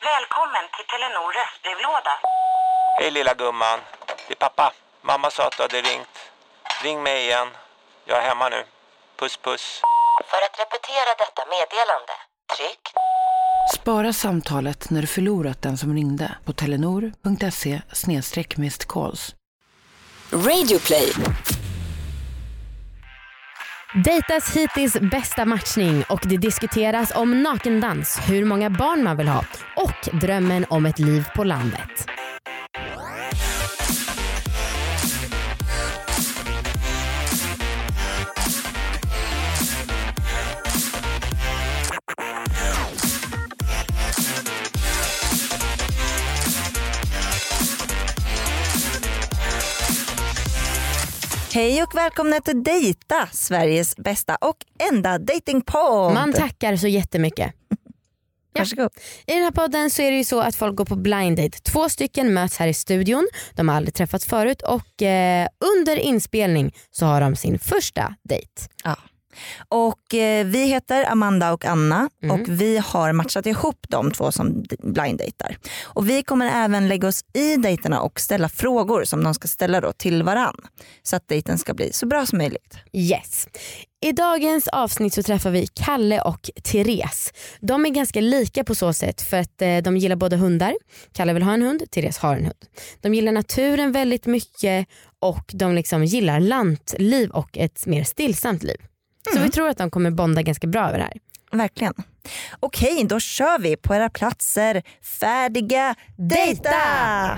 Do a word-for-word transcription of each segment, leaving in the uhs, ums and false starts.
Välkommen till Telenor röstbrevlåda. Hej lilla gumman. Det är pappa. Mamma sa att du hade ringt. Ring mig igen. Jag är hemma nu. Puss puss. För att repetera detta meddelande, tryck. Spara samtalet när du förlorat den som ringde på telenor.se snedstreck missed calls. Radio Play. Dejtas hittills bästa matchning och det diskuteras om nakendans, hur många barn man vill ha och drömmen om ett liv på landet. Hej och välkomna till Dejta, Sveriges bästa och enda datingpodd. Man tackar så jättemycket. Varsågod. I den här podden så är det ju så att folk går på blind date. Två stycken möts här i studion. De har aldrig träffats förut och eh, under inspelning så har de sin första dejt. Ja. Och eh, vi heter Amanda och Anna Mm. och vi har matchat ihop de två som blind datear. Och vi kommer även lägga oss i dejterna och ställa frågor som de ska ställa då till varann. Så att dejten ska bli så bra som möjligt. Yes. I dagens avsnitt så träffar vi Kalle och Therese. De är ganska lika på så sätt för att eh, de gillar båda hundar. Kalle vill ha en hund, Therese har en hund. De gillar naturen väldigt mycket och de liksom gillar lantliv och ett mer stillsamt liv. Så Mm. vi tror att de kommer bonda ganska bra över det här. Verkligen. Okej, då kör vi på era platser. Färdiga, dejta!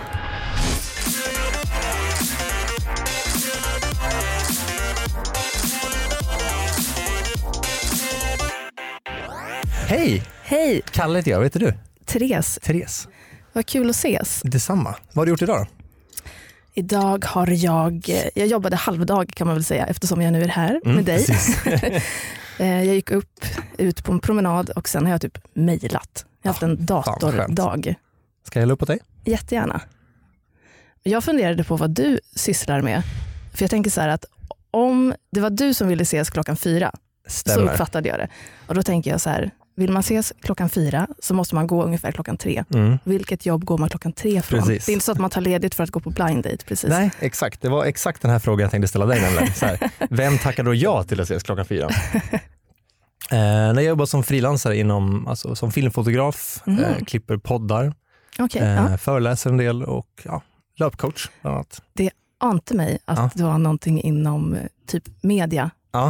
Hej! Hej, Kalle heter jag, vet du? Therese. Therese. Vad kul att ses. Detsamma. Vad har du gjort idag då? Idag har jag, jag jobbade halvdag kan man väl säga eftersom jag nu är här Mm, med dig. precis. Jag gick upp, ut på en promenad och sen har jag typ mejlat. Jag har haft en datordag. Ska jag hälla upp på dig? Jättegärna. Jag funderade på vad du sysslar med. För jag tänker så här att om det var du som ville ses klockan fyra Stämmer. så uppfattade jag det. Och då tänker jag så här, vill man ses klockan fyra så måste man gå ungefär klockan tre. Mm. Vilket jobb går man klockan tre från? Precis. Det är inte så att man tar ledigt för att gå på blind date precis. Nej, exakt. Det var exakt den här frågan jag tänkte ställa dig nämligen. Så här, vem tackar då ja till att ses klockan fyra? eh, när jag jobbar som frilansare inom, alltså, som filmfotograf, Mm. eh, klipper poddar, Okej, eh, ja. föreläser en del och ja, löpcoach bland annat. Ante mig att Ja. det var någonting inom eh, typ media. Ja,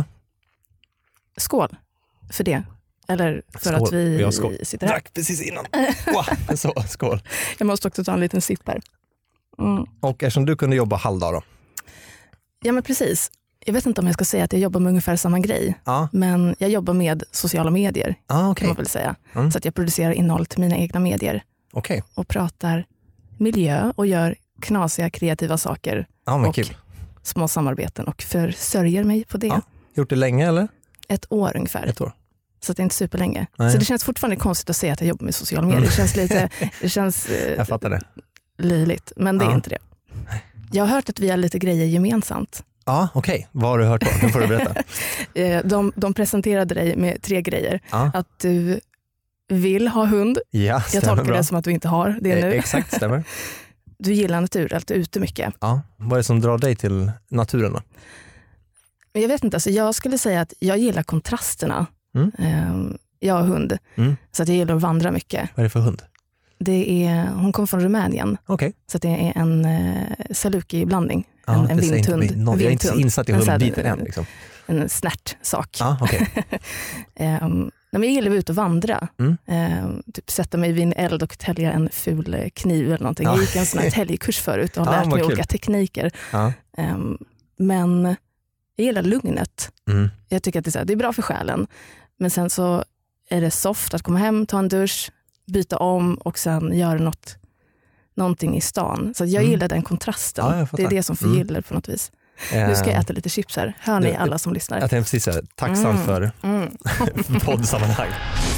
Skål för det. Eller för Skål. att vi Ja, skål. sitter här. drack precis innan. Wow, så, skål. Jag måste också ta en liten sipp här. Mm. Och eftersom du kunde jobba halvdag då? Ja men precis. Jag vet inte om jag ska säga att jag jobbar med ungefär samma grej. Ja, Men jag jobbar med sociala medier ah, kan okej. man väl säga. Mm. Så att jag producerar innehåll till mina egna medier. Okej, Och pratar miljö och gör knasiga kreativa saker. ja men Och kul. små samarbeten och försörjer mig på det. Ja. Gjort det länge eller? Ett år ungefär. Ett år. Så att det är inte superlänge. Nej. Så det känns fortfarande konstigt att säga att jag jobbar med sociala medier. Mm. Det känns lite det känns, eh, Jag fattar det. löjligt. Men det är Ja. inte det. Jag har hört att vi har lite grejer gemensamt. Ja, okej. Vad har du hört då? Nu får du berätta. Eh, de, de presenterade dig med tre grejer. Ja, Att du vill ha hund. ja Jag stämmer tolkar bra. det som att du inte har det Eh, nu. Exakt, stämmer. Du gillar natur, att du är ute mycket. Ja. Vad är det som drar dig till naturen då? Men jag vet inte, alltså jag skulle säga att jag gillar kontrasterna. Mm. Eh, jag har hund, Mm. så att jag gillar att vandra mycket. Vad är det för hund? Det är, hon kom från Rumänien, Okej. så att det är en eh, Saluki-blandning. Ja, en en det säger inte vinthund. mig någon- Jag är inte så Vinthund. insatt i En sån här- hundbiten än. Liksom. En snärtsak. Ja, okej. Um, nej, men jag gillar att vara ute och vandra. Mm. Ehm, typ sätta mig vid en eld och tälja en ful eh, kniv eller någonting. Ja. Jag gick en sån här täljkurs förut och har Ja, lärt vad mig kul. olika tekniker. Ja. Ehm, men jag gillar lugnet. Mm. Jag tycker att det är, så här, det är bra för själen. Men sen så är det soft att komma hem, ta en dusch, byta om och sen göra något, någonting i stan. Så jag Mm. gillar den kontrasten. Ja, jag fattar. det är det som förgyller på något vis. Nu ska jag Eh, äta lite chips här. Hör ni det- alla som lyssnar? Jag tänkte precis säga, tacksam Mm. för Mm. poddsammanhang.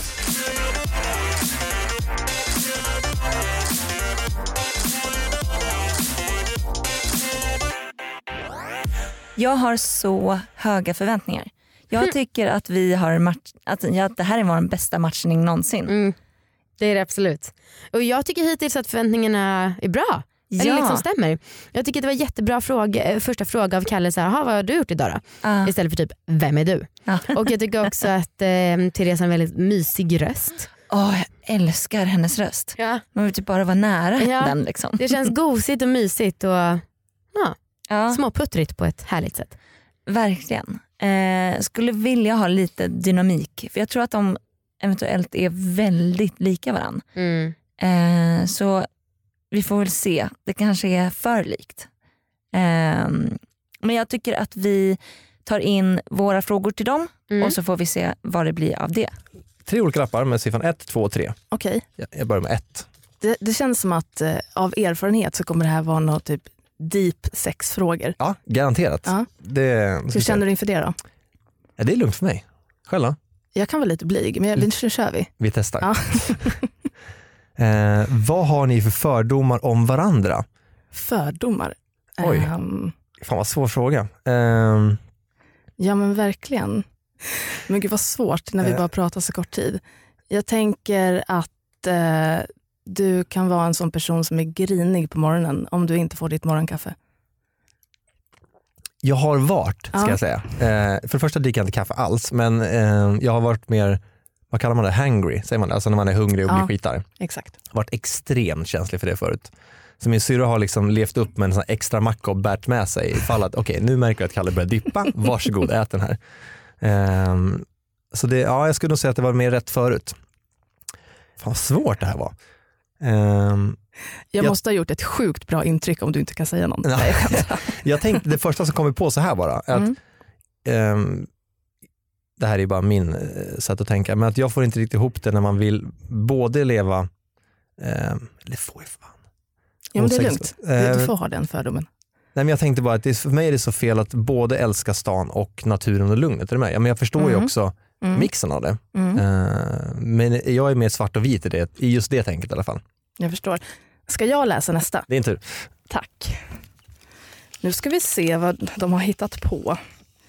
Jag har så höga förväntningar. Jag tycker att vi har match, att, ja, att det här är vår bästa matchning någonsin. Mm. Det är det absolut. Och jag tycker hittills att förväntningarna är bra. Ja. Eller liksom stämmer. Jag tycker det var jättebra fråga, första fråga av Kalle. Så här, vad har du gjort idag då? Uh. Istället för typ, vem är du? Uh. Och jag tycker också att eh, Therese har en väldigt mysig röst. Åh, jag älskar hennes röst. Ja. Man vill typ bara vara nära Ja. den. Liksom. Det känns gosigt och mysigt och ja, Ja, småputtrigt på ett härligt sätt. verkligen. Eh, skulle vilja ha lite dynamik. För jag tror att de eventuellt är väldigt lika varandra. Mm. Eh, så vi får väl se. Det kanske är för likt. Eh, men jag tycker att vi tar in våra frågor till dem Mm. och så får vi se vad det blir av det. Tre olika lappar med siffran ett, två och tre. Okej. Jag, jag börjar med ett. Det, det känns som att eh, av erfarenhet så kommer det här vara något typ deep sexfrågor. Ja, garanterat. Ja. Det, Hur känner du inför det då? ja, det är lugnt för mig. Själv då? Jag kan vara lite blyg, men jag, nu kör vi. Vi testar. Ja. eh, vad har ni för fördomar om varandra? Fördomar. Oj. Ehm, Fan vad svår fråga. Eh, ja men verkligen. Men gud vad svårt när vi Eh. bara pratar så kort tid. Jag tänker att eh, du kan vara en sån person som är grinig på morgonen om du inte får ditt morgonkaffe. jag har varit, ska Ja. jag säga. Eh, för det första dricker jag inte kaffe alls, men eh, jag har varit mer, vad kallar man det, hangry, säger man det? Alltså när man är hungrig och Ja. blir skitar. Exakt. Varit extremt känslig för det förut. Så min syrra har liksom levt upp med en sån här extra macka och bärt med sig ifall att okej, okay, nu märker jag att Kalle börjar dippa, varsågod ät den här. Um, så det, ja, jag skulle nog säga att det var mer rätt förut. Fan vad svårt det här var. Um, Jag, Jag- måste ha gjort ett sjukt bra intryck om du inte kan säga något. Ja. Nej, jag skämtar. jag tänkte, det första som kommer på så här bara, att Mm. um, det här är bara min uh, sätt att tänka, men att jag får inte riktigt ihop det när man vill både leva, um, eller får jag fan. Ja, men det är Osex- lugnt. Du, Eh, du får ha den fördomen. Nej, men jag tänkte bara att det, för mig är det så fel att både älska stan och naturen och lugnet. Är det med? Ja, men jag förstår ju Mm. också Mm. mixen av det. Mm. Uh, men jag är mer svart och vit i, det, i just det tänket i alla fall. Jag förstår. Ska jag läsa nästa? Det är inte tur. Tack. Nu ska vi se vad de har hittat på.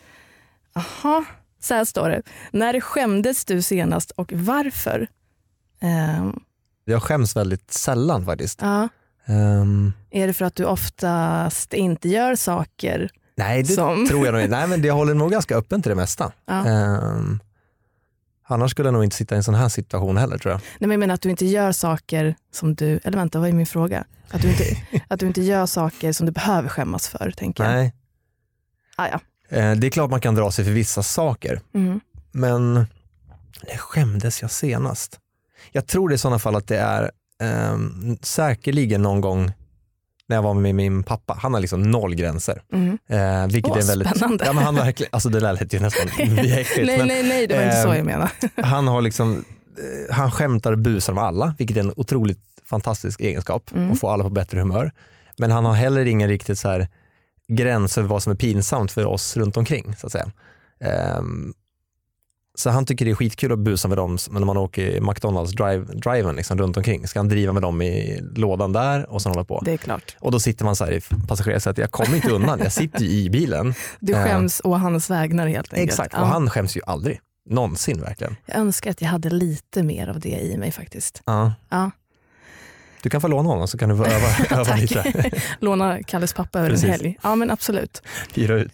Aha, så här står det. När skämdes du senast och varför? Ehm, Jag skäms väldigt sällan faktiskt. ja. Um, Är det för att du oftast inte gör saker? nej, det Som- tror jag nog inte. Nej, men jag håller nog ganska öppen till det mesta. Ja. Um, annars skulle jag nog inte sitta i en sån här situation heller, tror jag. Nej, men jag menar att du inte gör saker som du... Eller vänta, vad är min fråga? Att du inte, att du inte gör saker som du behöver skämmas för, tänker jag. Nej. Ah, ja. Uh, det är klart man kan dra sig för vissa saker. Mm. Men när skämdes jag senast? Jag tror det i sådana fall att det är um, säkerligen någon gång när jag var med min pappa. Han har liksom noll gränser. Mm. Eh, vilket Åh, är väldigt, spännande. ja, men han verkligen, alltså det där lät ju nästan äckligt. Nej, men nej, nej, det var inte eh, så jag menar. han har liksom, eh, han skämtar och busar med alla, vilket är en otroligt fantastisk egenskap Mm. och få alla på bättre humör. Men han har heller ingen riktigt så här gräns för vad som är pinsamt för oss runt omkring, så att säga. Ehm, så han tycker det är skitkul att busa med dem när man åker i McDonalds drive, driven liksom runt omkring. Ska han driva med dem i lådan där och så hålla på. Det är klart. Och då sitter man så här i passagerarsätet, jag kommer inte undan, jag sitter ju i bilen. Du Eh, skäms å hans vägnar helt enkelt. Exakt, Ja. och han skäms ju aldrig. Någonsin verkligen. Jag önskar att jag hade lite mer av det i mig faktiskt. Ja. Ja. Du kan få låna honom så kan du få öva, öva Tack. lite. Låna Kalles pappa över Precis. en helg. Ja men absolut. Hyra ut.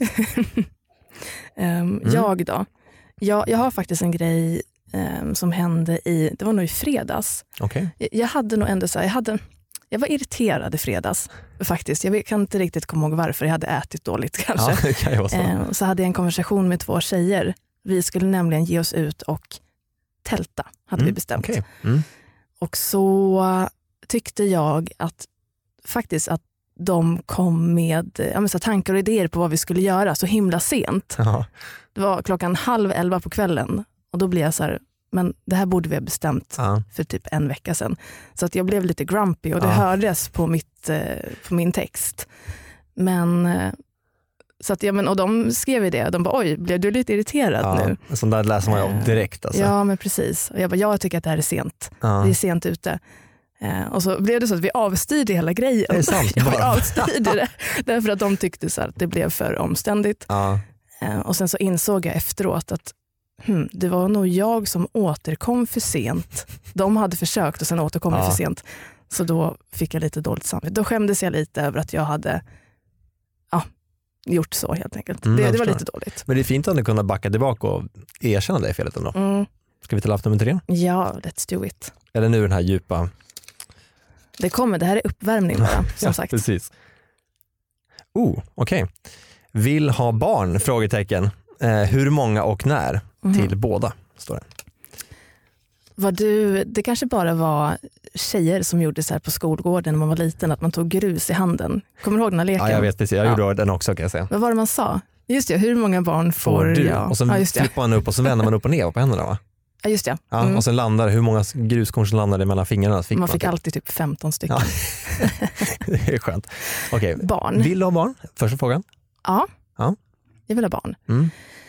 Um, Jag då? Jag, jag har faktiskt en grej um, som hände i, det var nog i fredags. Okej. Jag, jag hade nog ändå så här, jag, hade, jag var irriterad i fredags faktiskt. Jag vet- kan inte riktigt komma ihåg varför, jag hade ätit dåligt kanske. Ja, det kan ju vara så. Um, så hade jag en konversation med två tjejer. Vi skulle nämligen ge oss ut och tälta, hade vi Mm, bestämt. okej. Mm. Och så tyckte jag att faktiskt att de kom med ja, men så tankar och idéer på vad vi skulle göra så himla sent. Ja. Det var klockan halv elva på kvällen och då blev jag så här, men det här borde vi ha bestämt Ja. för typ en vecka sedan. Så att jag blev lite grumpy och det Ja. hördes på, mitt, eh, på min text. Men, eh, så att, ja, men, och de skrev ju det, de bara oj, blev du lite irriterad nu? Ja. Sånt där läser man ju om direkt. Alltså. Ja men precis. Och jag bara, jag tycker att det här är sent. Ja. Vi är sent ute. Eh, och så blev det så att vi avstyrde hela grejen. Är det sant? Ja, vi Bara? avstyrde det. Därför att de tyckte så här att det blev för omständigt. Ja. Eh, och sen så insåg jag efteråt att hmm, det var nog jag som återkom för sent. De hade försökt och sen återkom Ja. för sent. Så då fick jag lite dåligt samvete. Då skämdes jag lite över att jag hade ja, gjort så helt enkelt. Mm, det, jag det var förstår. lite dåligt. Men det är fint att du kunna backa tillbaka och erkänna det felet ändå. Mm. Ska vi ta lapp nummer tre? Ja, let's do it. Eller nu den här djupa... Det kommer, det här är uppvärmning bara, som ja, sagt. Precis. Oh, okej. Okay. Vill ha barn? Frågetecken. Eh, hur många och när? Mhm. Till båda, står det. Var du, det kanske bara var tjejer som gjorde så här på skolgården när man var liten, att man tog grus i handen. Kommer du ihåg den här leken? Ja, jag vet precis. Jag Ja. gjorde den också kan jag säga. Vad var det man sa? Just det, hur många barn får, Får du? jag? Och sen Ja, just det. flippar man upp och så vänder man upp och ner på händerna va? Ja, just det. Ja, Mm. och sen landar hur många gruskorn som landade mellan fingrarna fick man. Man fick typ. alltid typ femton stycken. Ja. Det är skönt. Okej, Barn. vill du ha barn? Första frågan. Ja, Ja. jag vill ha barn. Mm.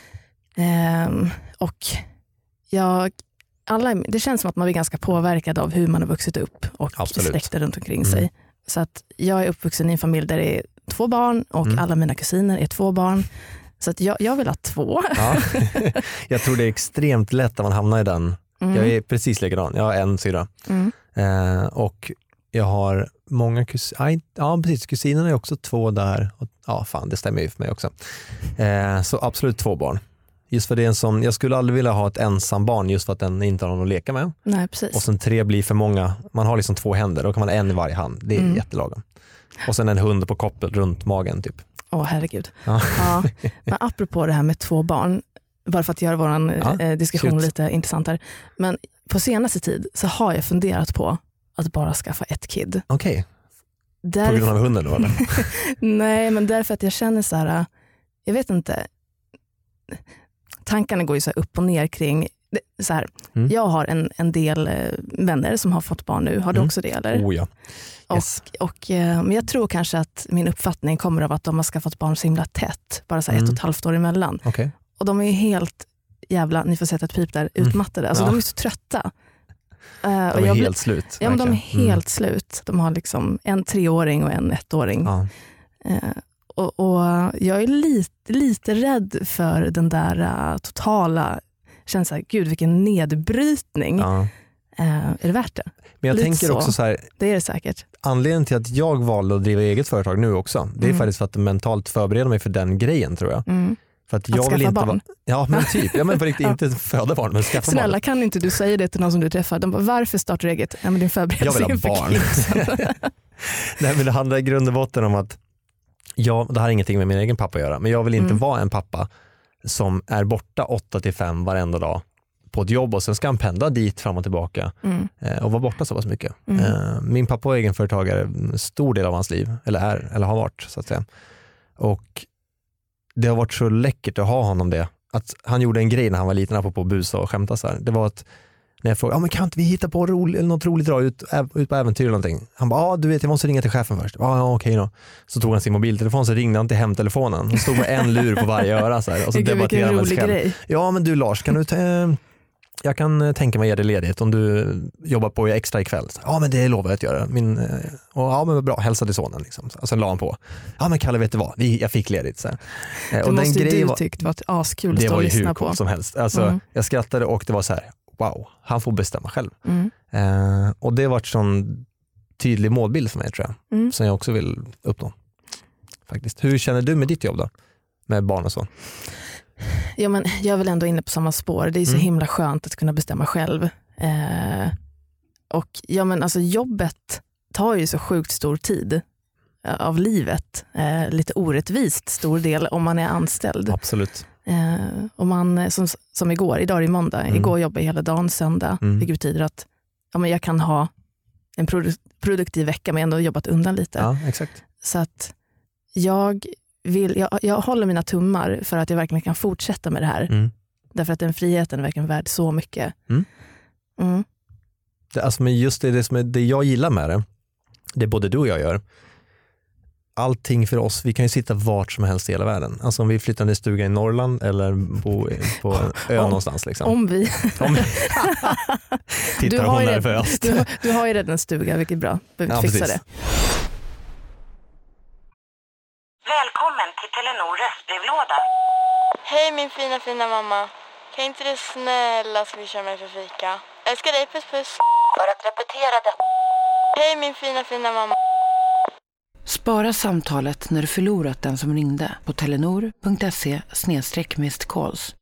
Ehm, och jag, alla, det känns som att man blir ganska påverkad av hur man har vuxit upp och Absolut. släkter runt omkring Mm. sig. Så att jag är uppvuxen i en familj där det är två barn och Mm. alla mina kusiner är två barn. Så att jag, jag vill ha två. Ja. Jag tror det är extremt lätt att man hamnar i den. Mm. Jag är precis likadan. Jag har en syra. Mm. Eh, och jag har många kusiner. Ja, precis. Kusinerna är också två där. Och, ja, fan, det stämmer ju för mig också. Eh, så absolut två barn. Just för det är en sån, jag skulle aldrig vilja ha ett ensam barn just för att den inte har någon att leka med. Nej, precis. Och sen tre blir för många. Man har liksom två händer, då kan man ha en i varje hand. Det är Mm. jättelagom. Och sen en hund på koppel runt magen typ. Åh, herregud. Ja. Ja. Men apropå det här med två barn, bara för att göra vår Ja, eh, diskussion shoot. lite intressant här. Men på senaste tid så har jag funderat på att bara skaffa ett kid. Okej, Där... på grund av hunden då eller? Nej, men därför att jag känner så här, jag vet inte, tankarna går ju så här upp och ner kring, så här, Mm. jag har en, en del eh, vänner som har fått barn nu, har du Mm. också det eller? Oh ja. Yes. Och, och, eh, men jag tror kanske att min uppfattning kommer av att de har skaffat barn så himla tätt, bara så här Mm. ett och ett halvt år emellan. Okej. Och de är ju helt jävla, ni får sätta ett pip där, Mm. utmattade. Alltså Ja. de är så trötta. Uh, De är helt slut. Ja, men de är verkligen. helt slut. De har liksom en treåring och en ettåring. Mm. Ja. Uh, och, och jag är lite, lite rädd för den där uh, totala känslan, gud vilken nedbrytning. Ja. Uh, är det värt det? Men jag Lite tänker så. också så här, Det är det säkert. anledningen till att jag valde att driva eget företag nu också, det är Mm. faktiskt för att mentalt förbereda mig för den grejen tror jag. Mm. För att Att jag vill skaffa inte barn. vara, ja men typ, ja, men på riktigt, Ja. inte föda barn men skaffa Snälla, barn. kan inte du säga det till någon som du träffar? De bara, varför startar du eget? Ja, men din förberedelse Jag vill inför ha barn. kidsen. Nej men det handlar i grund och botten om att jag, det har ingenting med min egen pappa att göra, men jag vill inte Mm. vara en pappa som är borta åtta till fem varenda dag på ett jobb och sen ska han pendla dit fram och tillbaka Mm. eh, och vara borta så pass mycket. Mm. Eh, min pappa är egenföretagare en stor del av hans liv, eller är, eller har varit så att säga. Och det har varit så läckert att ha honom det. Att han gjorde en grej när han var liten, apropå busa och skämta så här. Det var att när jag frågade, ah, men kan inte vi hitta på rolig, något roligt dra ut, ut på äventyr eller någonting? Han bara, ah, du vet jag måste ringa till chefen först. Ah, ja, okej då. Så tog han sin mobiltelefon så ringde han till hemtelefonen. Och stod med en lur på varje öra så här. Och så Gud, vilken debatterade han med sig rolig själv. grej. Ja men du Lars, kan du ta, eh, jag kan tänka mig ge dig ledigt om du jobbar på extra ikväll. Ja men det lovar jag att göra. Min, eh, och, ja men bra, hälsa till sonen. Liksom. Och sen la han på. Ja men Kalle vet du vad, Vi- jag fick ledigt. Så här. Eh, Det och måste ju grejen du var, tyckt var askul att det stå var och ju hur lyssna på. coolt som helst. Alltså, Mm. Jag skrattade och det var så här, wow, han får bestämma själv. Mm. Eh, och det har varit sån tydlig målbild för mig tror jag. Mm. Som jag också vill uppnå. Faktiskt. Hur känner du med ditt jobb då? Med barn och så? Ja, men jag är väl ändå inne på samma spår. Det är så Mm. himla skönt att kunna bestämma själv. Eh, och ja, men alltså jobbet tar ju så sjukt stor tid eh, av livet. Eh, lite orättvist stor del om man är anställd. Absolut. Eh, och man, som, som igår, idag är det måndag. Mm. Igår jobbade jag hela dagen, söndag. Mm. Vilket betyder att ja, men jag kan ha en produ- produktiv vecka men ändå jobbat undan lite. Ja, exakt. Så att jag, vill, jag, jag håller mina tummar för att jag verkligen kan fortsätta med det här. Mm. Därför att den friheten är verkligen värd så mycket. Mm. Mm. Det, alltså, men just det, det, som är, det jag gillar med det, det både du och jag gör, allting för oss, vi kan ju sitta vart som helst i hela världen. Alltså om vi flyttar en stuga i Norrland eller bo på en ö Om- någonstans. Liksom. Om vi... Om... Du Tittar har, hon ju där redan, först. du, du har ju redan en stuga, vilket är bra. Behöver Ja, inte fixa precis. det. Välkommen till Telenor röstbrevlåda. Hej min fina fina mamma. Kan inte du snälla swisha mig för fika? Älskar dig, puss puss. För att repetera detta. Hej min fina fina mamma. Spara samtalet när du förlorat den som ringde på telenor.se snedstreck missed calls.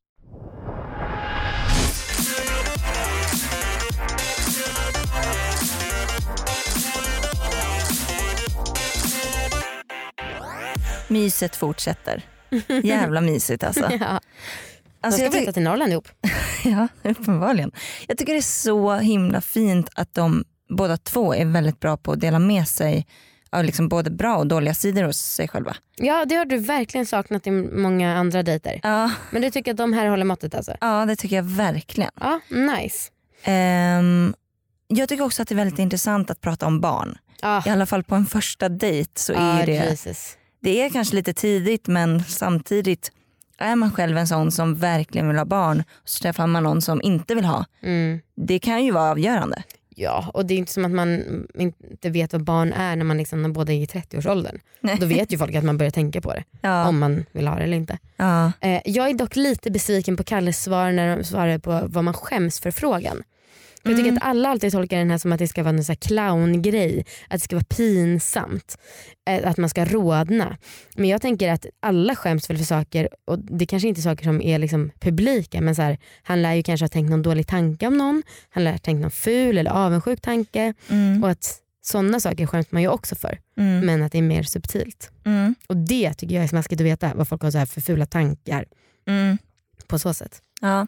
Myset fortsätter. Jävla mysigt alltså. Ja. Alltså De jag ska tyck- flytta till Norrland ihop. Ja, uppenbarligen. Jag tycker det är så himla fint att de båda två är väldigt bra på att dela med sig av liksom både bra och dåliga sidor hos sig själva. Ja, det har du verkligen saknat i många andra dejter. Ja, Men du tycker att de här håller måttet alltså? ja det tycker jag verkligen. Ja, nice. Ehm, jag tycker också att det är väldigt intressant att prata om barn. Ja, I alla fall på en första dejt så ja är det, Jesus. det är kanske lite tidigt, men samtidigt är man själv en sån som verkligen vill ha barn och så träffar man någon som inte vill ha. Mm. Det kan ju vara avgörande. Ja, och det är inte som att man inte vet vad barn är när man liksom, när båda är i trettio-årsåldern. Nej. Då vet ju folk att man börjar tänka på det. Ja, Om man vill ha det eller inte. ja. Eh, jag är dock lite besviken på Kalles svar när de svarar på vad man skäms för frågan. För jag tycker Mm. att alla alltid tolkar den här som att det ska vara en sån här clowngrej. Att det ska vara pinsamt. Eh, att man ska rodna. Men jag tänker att alla skäms väl för saker. Och det kanske inte är saker som är liksom publika. Men så här, han lär ju kanske ha tänkt någon dålig tanke om någon. Han lär ha tänkt någon ful eller avundsjuk tanke. Mm. Och att sådana saker skäms man ju också för. Mm. Men att det är mer subtilt. Mm. Och det tycker jag är smaskigt att veta. Vad folk har så här för fula tankar. Mm. På så sätt. Ja.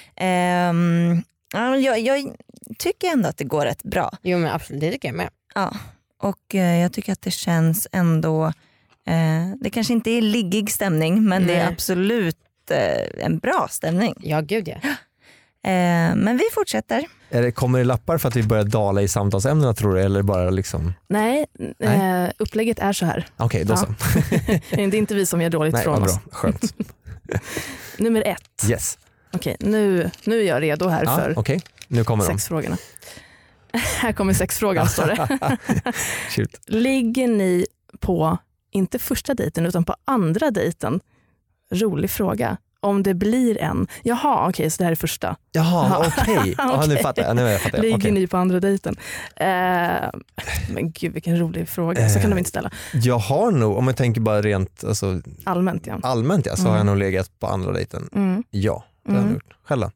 Ehm, ja, jag, jag tycker ändå att det går rätt bra. Jo men absolut, det tycker jag med. Ja. Och eh, jag tycker att det känns ändå, eh, det kanske inte är liggig stämning, men det är Nej. absolut eh, en bra stämning. Ja gud ja. Eh, men vi fortsätter. Är det, kommer det lappar för att vi börjar dala i samtalsämnena tror du? Eller bara liksom... Nej, Nej. Eh, upplägget är så här. Okej, då Ja. så. Det är inte vi som gör dåligt Nej, från vad oss. bra. Skönt. Nummer ett. Yes. Okej, nu, nu är jag redo här Ja, för Okej, nu kommer de. sexfrågorna. Här kommer sexfrågan står det. Shoot. Ligger ni på, inte första dejten utan på andra dejten? Rolig fråga. Om det blir en. Jaha, okej, så det här är första. Jaha, Ja. okej. Ja, nu Okej. fattar jag. Nu fattar jag. Ligger Okej. ni på andra dejten? Eh, men gud vilken rolig fråga. Så kan de inte ställa. Jag har nog, om jag tänker bara rent alltså, Allmänt ja. allmänt, ja, så har jag Mm. nog legat på andra dejten. Mm. Ja, det har jag Mm. nog gjort. Själv då?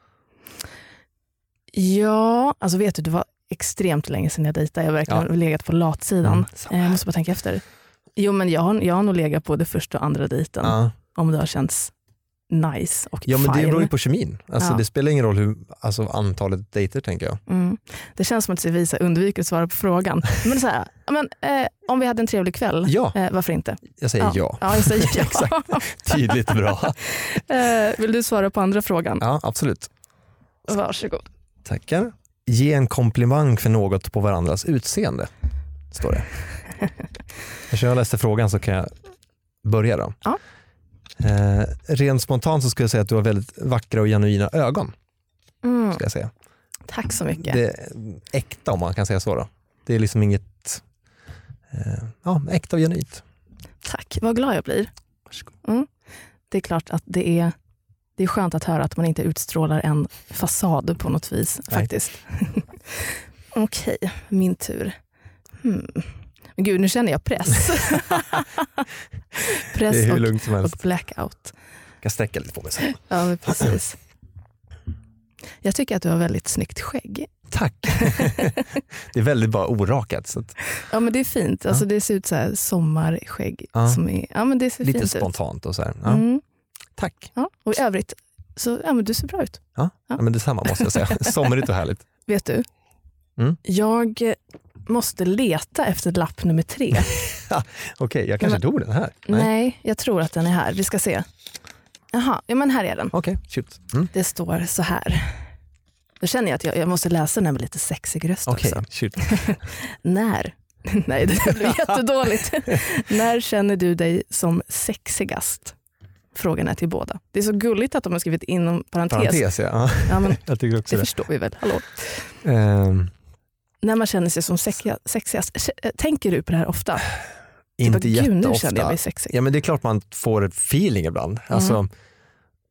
Ja, alltså vet du, det var extremt länge sedan jag dejtade. Jag har verkligen Ja. legat på latsidan. Mm, Eh, samma jag här. måste bara tänka efter. Jo men jag har, jag har nog legat på det första och andra dejten. Ja. Om det har känts nice och Ja, men det fine. beror ju på kemin. Alltså, Ja. Det spelar ingen roll hur, alltså, antalet dejter tänker jag. Mm. Det känns som att Civisa undviker att svara på frågan. Men så här, ja, men, eh, om vi hade en trevlig kväll, Ja, eh, varför inte? jag säger ja. Ja, jag säger ja. Exakt. Tydligt bra. eh, vill du svara på andra frågan? Ja, absolut. Varsågod. Tackar. Ge en komplimang för något på varandras utseende, står det. Eftersom jag läste frågan så kan jag börja då. Ja. Eh, rent spontant så skulle jag säga att du har väldigt vackra och genuina ögon. Mm. Ska jag säga. Tack så mycket. Det är äkta om man kan säga så då. Det är liksom inget eh, ja, äkta och genuint. Tack, vad glad jag blir. Varsågod. Mm. Det är klart att det är, det är skönt att höra att man inte utstrålar en fasad på något vis. Nej. Faktiskt. Okej, min tur. Hmm. Men gud, nu känner jag press. Det är press hur och, lugnt som och helst. blackout. Jag kan sträcka lite på mig sen. Ja, men precis. Jag tycker att du har väldigt snyggt skägg. Tack. Det är väldigt bara orakat. Så att, Ja, men det är fint. Alltså, Ja. det ser ut så här sommarskägg. Ja. Som är, ja, men det ser lite fint spontant och så här. ut. Ja, Mm. tack. Ja. Och i övrigt, så ja, men du ser bra ut. Ja, ja. Men detsamma måste jag säga. Somrigt och härligt. Vet du? Mm. Jag måste leta efter lapp nummer tre. Okej, jag kanske Men- tog den här. Nej, jag tror att den är här. Vi ska se. Jaha, ja men här är den. Okej, shoot. Mm. Det står så här. Då känner jag att jag, jag måste läsa den med lite sexig röst Okej, också. shoot. När? Nej, det blir jättedåligt. När känner du dig som sexigast? Frågan är till båda. Det är så gulligt att de har skrivit inom parentes. Parentes, ja. Ja. Ja, men Jag tycker också det det. förstår vi väl. Hallå. Ehm, När man känner sig som sexiga, sexigast. K- Tänker du på det här ofta? inte Typ, gud, nu känner jag jätteofta. mig sexig. Ja, men det är klart man får ett feeling ibland. Alltså,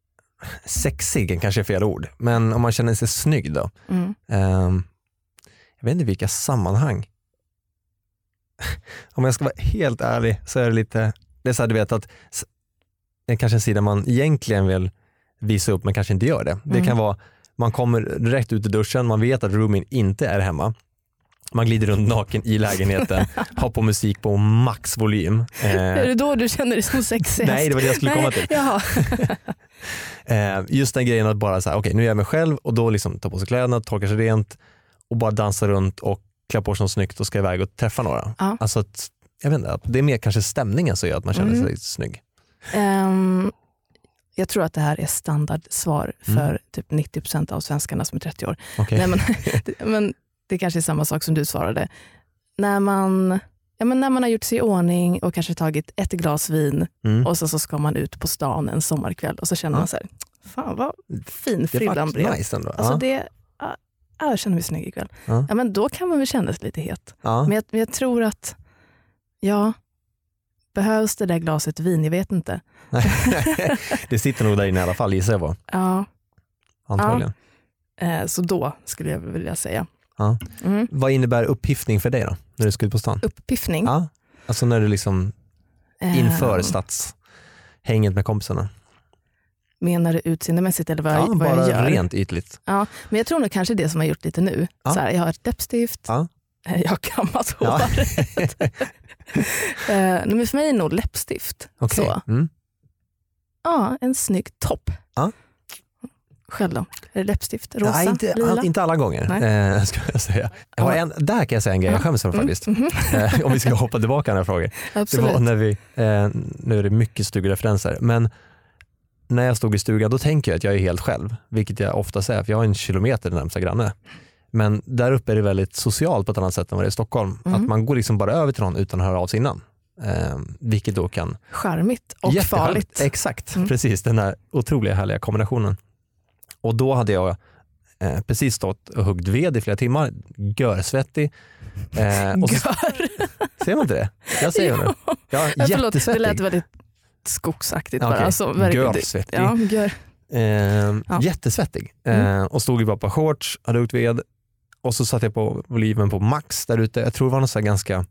sexig kanske är fel ord, men om man känner sig snygg då. Mm. Um, jag vet inte vilka sammanhang. Om jag ska vara helt ärlig så är det lite, det är så här, du vet att det är kanske en sida man egentligen vill visa upp men kanske inte gör det. Det Mm. kan vara, man kommer direkt ut i duschen, man vet att roomien inte är hemma. Man glider runt naken i lägenheten, har på musik på maxvolym. Eh, Är det då du känner dig som sexigast? nej, det var det jag skulle komma till. Jaha. Eh, just den grejen att bara så här, okej, nu är jag mig själv och då liksom ta på sig kläderna, torka sig rent och bara dansa runt och klä på sig något snyggt och ska iväg och träffa några. Ja. Alltså att, jag vet inte, det är mer kanske stämningen som gör att man känner sig Mm. snygg. Um, jag tror att det här är standardsvar för Mm. typ nittio procent av svenskarna som är trettio år. Okay. Nej, men, det, men det kanske är samma sak som du svarade. När man, ja, men när man har gjort sig i ordning och kanske tagit ett glas vin Mm. och så, så ska man ut på stan en sommarkväll och så känner Ja. man så här, fan vad fin Det är frillan faktiskt blev. nice ändå. Alltså ja. det, ja, jag känner mig snygg ikväll. Ja. Ja, men då kan man väl känna sig lite het. Ja. Men jag, men jag tror att, ja, behövs det där glaset vin? Jag vet inte. Det sitter nog där inne i alla fall, gissar jag på. Ja, Antagligen. eh, så då skulle jag vilja säga. Ja. Mm. Vad innebär upphiffning för dig då, när du ska ut på stan? Uppiffning. Ja. Alltså när du liksom inför Eh, stadshänget med kompisarna. Menar du utseendemässigt eller vad, Ja, jag, vad bara jag gör? rent ytligt. Ja, men jag tror nog kanske det som jag gjort lite nu. Ja. Så här, jag har ett läppstift, Ja. eh, jag har kammat hår. Ja. eh, men för mig är det nog läppstift. Okej. Så. Mm. Ja, en snygg topp. Ja. Själv då? Är det läppstift? Rosa? Nej, inte, lila? inte alla gånger, eh, ska jag säga. Jag har en, där kan jag säga en grej jag skäms för faktiskt. Mm, mhm. Eh, om vi ska hoppa tillbaka några frågor. Det Absolut. var när vi, eh, nu är det mycket stugreferenser, men när jag stod i stugan då tänker jag att jag är helt själv, vilket jag ofta säger, för jag har en kilometer närmsta granne. Men där uppe är det väldigt socialt på ett annat sätt än vad det är i Stockholm. Mm. Att man går liksom bara över till någon utan att höra av sig innan. Eh, vilket då kan... Charmigt och Jättecharmigt. farligt. Exakt, Mm. precis den här otroliga härliga kombinationen. Och då hade jag eh, precis stått och huggt ved i flera timmar, görsvettig. Eh, och så, Gör. ser man inte det? Jag säger det. Ja, Ja, förlåt, det jättesvettig. lät väldigt skogsaktigt Ja, bara. okej. Alltså, verkligen. Görsvettig. Ja, gör. Eh, Ja. Jättesvettig. Eh, Mm. och stod i bara på shorts, hade huggt ved. Och så satte jag på volymen på max där ute. Jag tror det var något så här ganska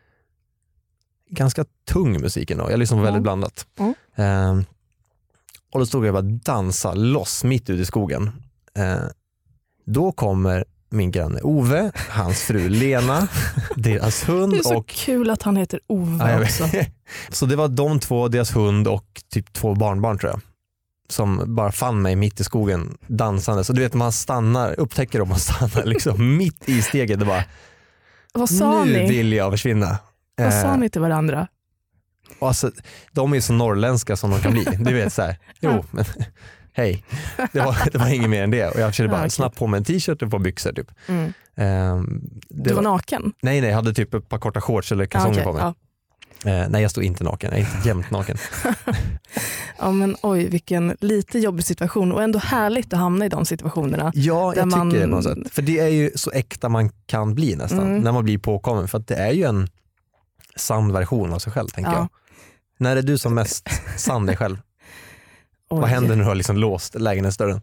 ganska tung musik ändå. Jag lyssnade på väldigt Mm. blandat. Mm. Eh, och då stod jag bara dansa loss mitt ute i skogen. Eh, då kommer min granne Ove, hans fru Lena, deras hund Det är så och... kul att han heter Ove Ja, jag också. vet. Så det var de två, deras hund och typ två barnbarn tror jag, som bara fann mig mitt i skogen dansande. Så du vet, man stannar, upptäcker om man stannar liksom mitt i steget och bara, Vad sa nu ni? vill jag försvinna. Vad sa Eh, ni till varandra? och alltså, de är så norrländska som de kan bli. Du vet så här, jo men hej, det var, det var inget mer än det. Och jag försökte bara Ja, okej. snabbt på mig en t-shirt och ett par byxor typ. Mm. Eh, det Du var naken? nej nej, jag hade typ ett par korta shorts eller kalsonger Ja, på okej. mig. Ja. Eh, nej jag stod inte naken, jag är inte jämt naken. Ja, men oj, vilken lite jobbig situation och ändå härligt att hamna i de situationerna. Ja, Där jag tycker man- det på något sätt. För det är ju så äkta man kan bli nästan, Mm. när man blir påkommen. För att det är ju en sann version av sig själv, tänker Ja. jag. När är du som mest sann dig själv? Oj. Vad händer när du har liksom låst lägenhetsdörren?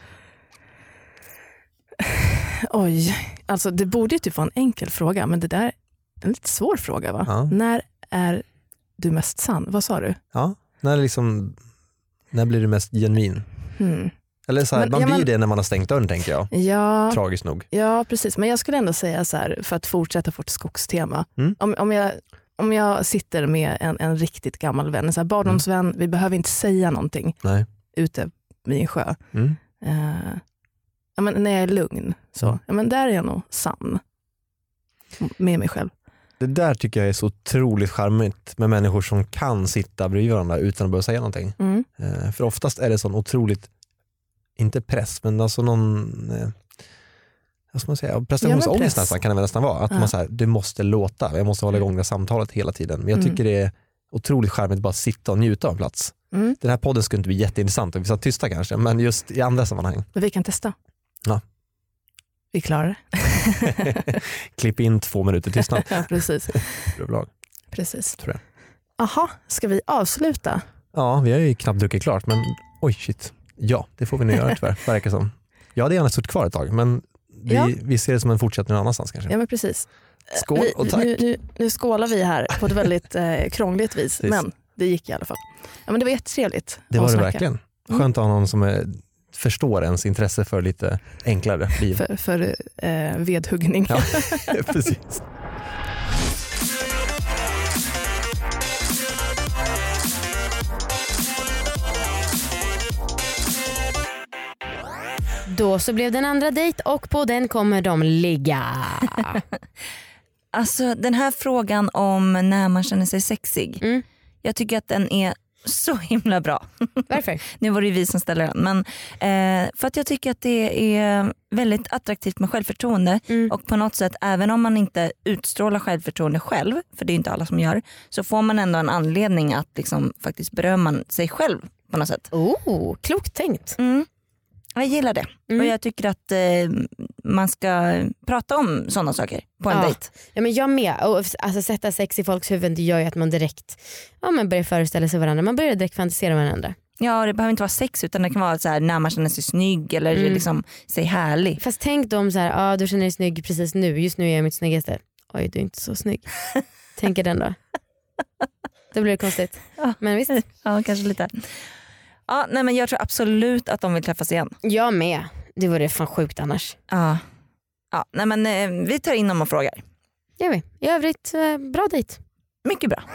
Oj, alltså det borde ju typ vara en enkel fråga, men det där är en lite svår fråga va? Ja. När är du mest sann? Vad sa du? Ja, när, liksom, när blir du mest genuin? Hmm. Eller så här, Men- man ja, blir men- det när man har stängt dörren, tänker jag. Ja, Tragiskt nog. ja, precis. Men jag skulle ändå säga så här, för att fortsätta vårt skogstema. Mm. Om, om, jag, om jag sitter med en, en riktigt gammal vän, en så här barndomsvän, vi behöver inte säga någonting Nej. ute vid en sjö. Mm. Eh, ja, men när jag är lugn, så, Mm. ja, men där är jag nog sann med mig själv. Det där tycker jag är så otroligt charmigt med människor som kan sitta bredvid varandra utan att börja säga någonting. Mm. Eh, för oftast är det sån otroligt, inte press, men alltså någon eh, vad ska man säga, prestationsångest press. nästan kan det väl nästan vara. Att Ja. man så här, det måste låta, jag måste hålla igång det här samtalet hela tiden. Men jag Mm. tycker det är otroligt charmigt att bara sitta och njuta av en plats. Mm. Den här podden skulle inte bli jätteintressant om vi satt tysta kanske, men just i andra sammanhang. Men vi kan testa. Ja. Vi klarar det. Klipp in två minuter tystnad. Ja, precis. Överlag, precis. tror jag. Aha, ska vi avsluta? Ja, vi har ju knappt druckit klart, men oj shit. Ja, det får vi nu göra tyvärr, verkar som. Jag hade gärna suttit kvar ett tag, men vi, Ja. vi ser det som en fortsättning någon annanstans kanske. Ja men precis. Skål Vi- och tack. Nu, nu, nu skålar vi här på ett väldigt eh, krångligt vis, Precis. men det gick i alla fall. Ja, men det var jättetrevligt Det var att det snacka. verkligen. Mm. Skönt att ha någon som är, förstår ens intresse för lite enklare liv. För, för eh, vedhuggning. Ja, precis. Då så blev det en andra dejt och på den kommer de ligga. Alltså den här frågan om när man känner sig sexig. Mm. Jag tycker att den är så himla bra. Varför? Nu var det ju vi som ställer den. Men, eh, för att jag tycker att det är väldigt attraktivt med självförtroende. Mm. Och på något sätt, även om man inte utstrålar självförtroende själv, för det är inte alla som gör, så får man ändå en anledning att liksom faktiskt berömma sig själv på något sätt. Oh, klokt tänkt. Mm. Jag gillar det. Mm. Och jag tycker att eh, man ska prata om sådana saker på en Ja. dejt. Ja, men jag med. Och, alltså, sätta sex i folks huvuden, det gör ju att man direkt ja, man börjar föreställa sig varandra. Man börjar direkt fantisera med varandra. Ja, det behöver inte vara sex utan det kan vara så här, när man känner sig snygg eller Mm. liksom sig härlig. Fast tänk då om så här, ah, du känner dig snygg precis nu. Just nu är jag mitt snyggaste. Oj, du är inte så snygg. Tänker den då. Då blir det konstigt. Ja. Men visst, Ja, kanske lite. Ja, nej, men jag tror absolut att de vill träffas igen. jag med. Det vore fan sjukt annars. Ja. Ja, nej, men eh, vi tar in dem och frågar. Gör vi. I övrigt, eh, bra dejt. Mycket bra.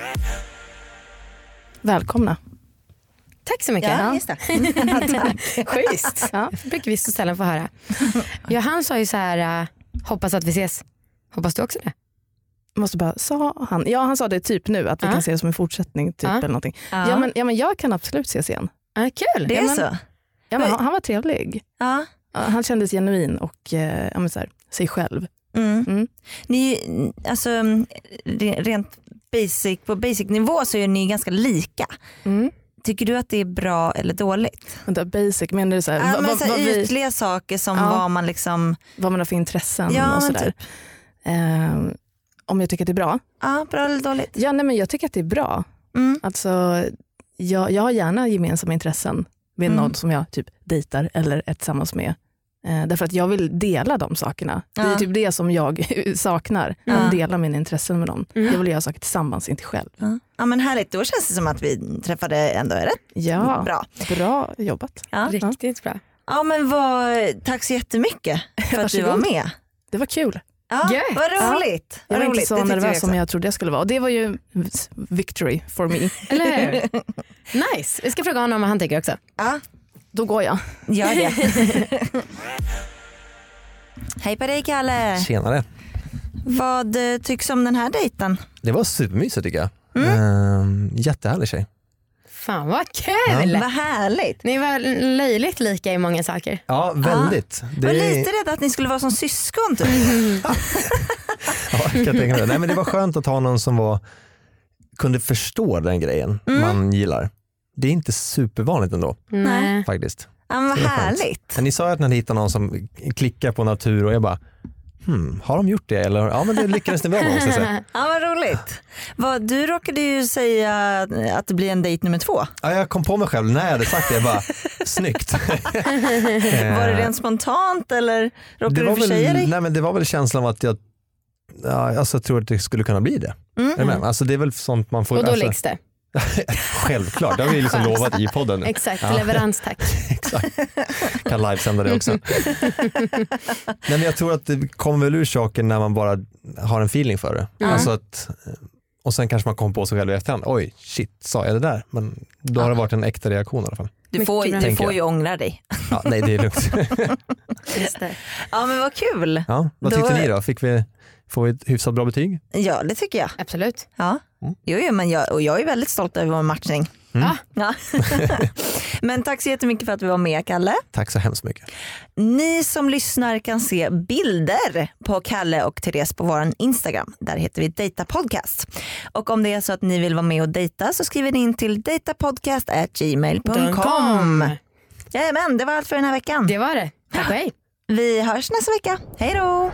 Välkomna. Tack så mycket. Ja, just det. Schysst. Ja, det brukar vi så sällan få höra. Ja, han sa ju så här, uh, hoppas att vi ses. Hoppas du också det? Måste bara, sa han? Ja, han sa det typ nu, att vi Ja. kan se det som en fortsättning typ Ja. eller någonting. Ja. Ja, men, ja men jag kan absolut ses igen. Ah, kul. Det är Ja, men- så. Ja, men han, han var trevlig. Ja. Ja, han kändes genuin och eh, ja, men så här, sig själv. Mm. Mm. Ni, alltså, re- rent basic, på basic nivå så är ni ganska lika. Mm. Tycker du att det är bra eller dåligt? Vänta, basic, menar du så här, Ja, vad, men vad, så här, vad, vi, ytliga saker som Ja. vad man liksom, vad man har för intressen Ja, och men sådär. typ. Eh, om jag tycker att det är bra? ja, bra eller dåligt? Ja, nej, men jag tycker att det är bra. Mm. Alltså, jag, jag har gärna gemensamma intressen med Mm. någon som jag typ dejtar eller är tillsammans med. Eh, därför att jag vill dela de sakerna. Det är Ja. typ det som jag saknar. Ja. Att dela mina intressen med någon. Mm. Jag vill göra saker tillsammans, inte själv. Ja. Ja, men härligt, då känns det som att vi träffade ändå rätt Ja, bra. bra jobbat. Ja. Riktigt bra. Ja, men vad, tack så jättemycket för att du var Varsågod. med. Det var kul. Ja, Gött. vad roligt. Jag Vad var roligt. inte så Det tyckte vi nervös också. som jag trodde jag skulle vara. Och det var ju victory for me. Eller hur? Nice. Vi ska fråga honom vad han tycker också. Ja, Då går jag. gör det. Hej på dig Kalle. Tjenare. Vad eh, tycks om den här dejten? Det var supermysigt tycker jag. Mm. Ehm, jättehärlig tjej. Fan vad kul. Vad härligt. Ni var löjligt lika i många saker. Ja, väldigt. Jag var lite rädd att ni skulle vara som syskon typ. Ja, jag kan tänka mig det. Nej, men det var skönt att ha någon som var, kunde förstå den grejen Mm. man gillar. Det är inte supervanligt ändå Nej. faktiskt. Ja, men vad Det var skönt. härligt. Men ni sa att ni hittade någon som klickar på natur och jag bara, hmm, har de gjort det? Eller, ja men det lyckades det bra med, måste jag säga. Ja, vad roligt. Vad, du råkade ju säga att det blir en dejt nummer två. Ja, jag kom på mig själv när jag hade sagt det, jag bara, snyggt. Var det rent spontant eller råkade det var du försäga väl, dig? nej, men det var väl känslan av att jag, ja, alltså, jag tror att det skulle kunna bli det. Mm. Är du med? Alltså, det är väl sånt man får... Och då alltså, läggs det. självklart, det har vi liksom lovat i podden nu. Exakt, Ja. leverans tack. Exakt. Kan livesända det också. Nej, men jag tror att det kommer väl ur saker när man bara har en feeling för det. Mm. Alltså att, och sen kanske man kommer på sig själv i efterhand. Oj, shit, sa jag det där? Men då har det varit en äkta reaktion i alla fall. Du får, Mycket bra. du Tänker får jag. ju ångra dig. Ja, nej, det är lugnt. Just det. Ja, men vad kul. Ja, vad Då- tyckte ni då? Fick vi, får vi ett hyfsat bra betyg? Ja, det tycker jag. Absolut. Ja. Mm. Jo, jo, men jag, och jag är väldigt stolt över vår matchning. Mm. Ja. Ja. Men tack så jättemycket för att du var med, Kalle. Tack så hemskt mycket. Ni som lyssnar kan se bilder på Kalle och Therese på vår Instagram. Där heter vi Dejta Podcast. Och om det är så att ni vill vara med och dejta så skriver ni in till dejtapodcast at gmail dot com. Jajamän, det var allt för den här veckan. Det var det. Tack och hej. Vi hörs nästa vecka. Hej då!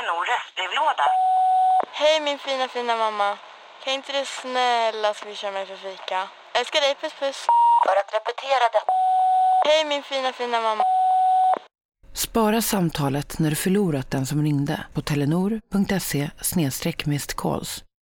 Telenor röstbrevlåda. Hej min fina fina mamma. Kan inte du snälla swisha mig för fika? Älskar dig, puss puss. För att repetera det. Hej min fina fina mamma. Spara samtalet när du förlorat den som ringde på telenor punkt se slash missed calls.